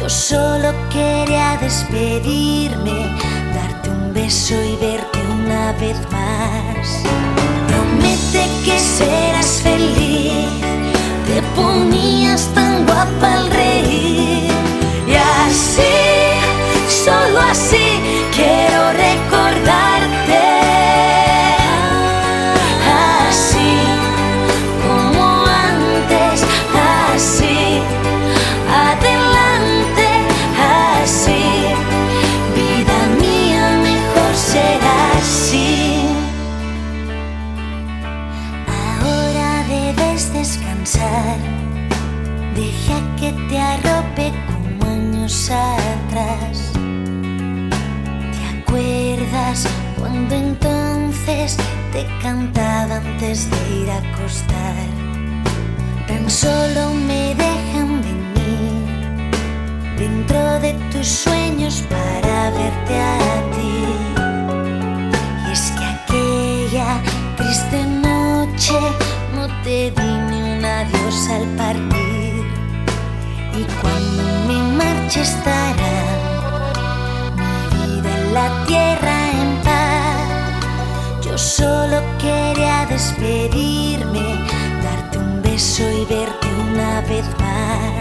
Yo solo quería despedirme, darte un beso y verte una vez más. Promete que serás feliz, te ponías tan guapa al reír. Y así, solo así, quiero recordarte. Así, como antes, así, adelante, así. Vida mía, mejor será así. Ahora debes descansar, deja que te arrope como años atrás. ¿Te acuerdas cuando entonces te cantaba antes de ir a acostar? Tan solo me dejan venir dentro de tus sueños para verte a ti. Y es que aquella triste noche no te di ni un adiós al partir. Y cuando me marche estará mi vida en la tierra en paz. Yo solo quería despedirme, darte un beso y verte una vez más.